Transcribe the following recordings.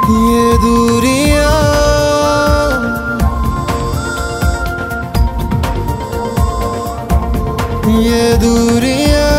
ये दूरियां ये दूरियां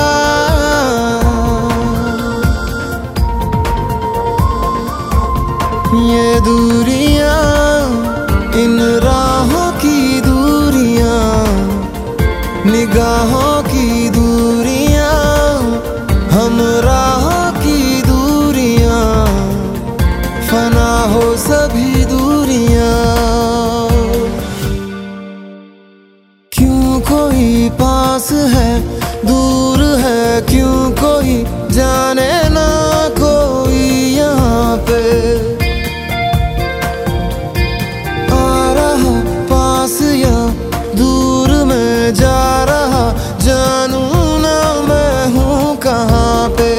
ये दूरियां इन राहों की दूरियां निगाहों की दूरियां हम राहों की दूरियां फना हो सभी दूरियां। क्यों कोई पास है दूर है क्यों कोई जाने ना कोई यहाँ पे आ रहा पास या दूर में जा रहा जानू ना मैं हूँ कहाँ पे।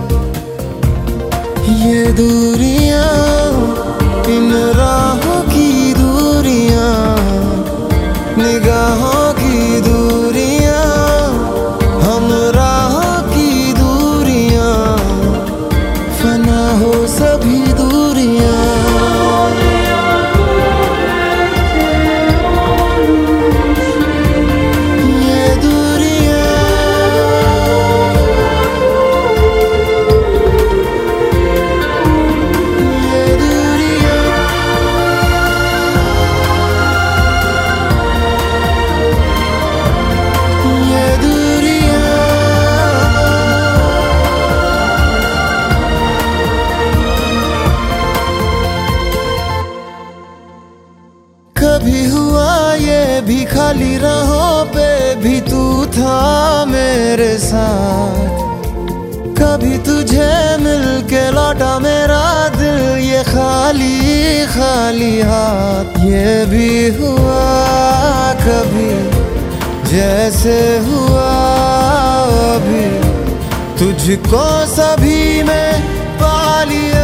ये दूरियां इन राहों की दूरियां निगाहों की दूरियां हम राहों की दूरियां फना हो सभी दूरियां। कभी हुआ ये भी खाली राहों पे भी तू था मेरे साथ कभी तुझे मिल के लौटा मेरा दिल ये खाली खाली हाथ। ये भी हुआ कभी जैसे हुआ अभी तुझको सभी में पा लिया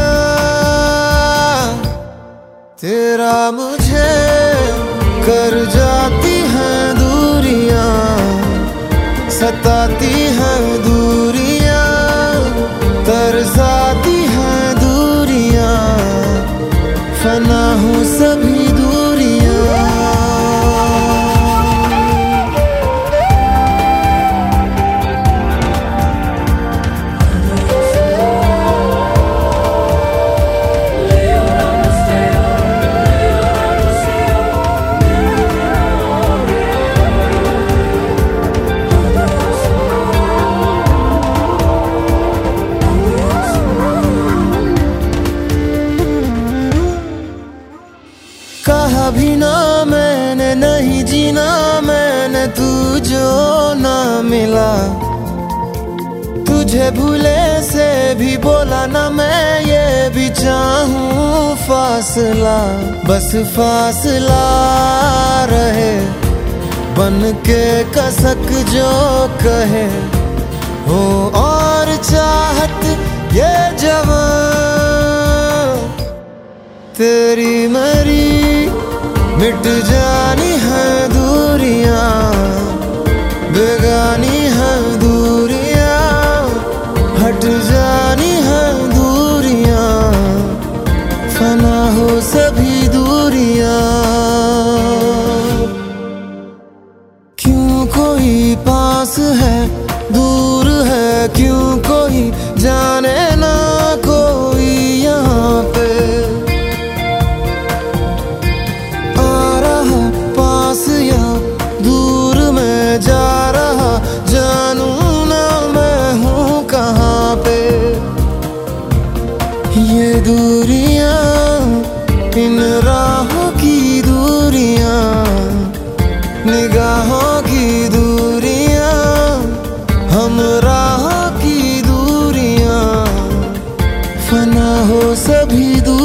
तेरा मुझे कर जाती हैं दूरियां सताती हैं दूरियां तरसाती हैं दूरियां फना हूँ सभी दूरियां। कहा भी ना मैंने नहीं जीना मैंने तू जो ना मिला तुझे भूले से भी बोला ना मैं ये भी चाहूँ फासला बस फासला रहे बन के कसक जो कहे हो और चाहत ये जवान तेरी मेरी मिट जानी है दूरियां बेगानी है दूरियां हट जानी है दूरियां फना हो सभी दूरियां। क्यों कोई पास है दूर है क्यों कोई जाने ना कोई यहाँ पे दूर में जा रहा जानू ना मैं हूँ कहाँ पे। ये दूरियां इन राहों की दूरियां निगाहों की दूरियां हम राहों की दूरियां फना हो सभी दूर।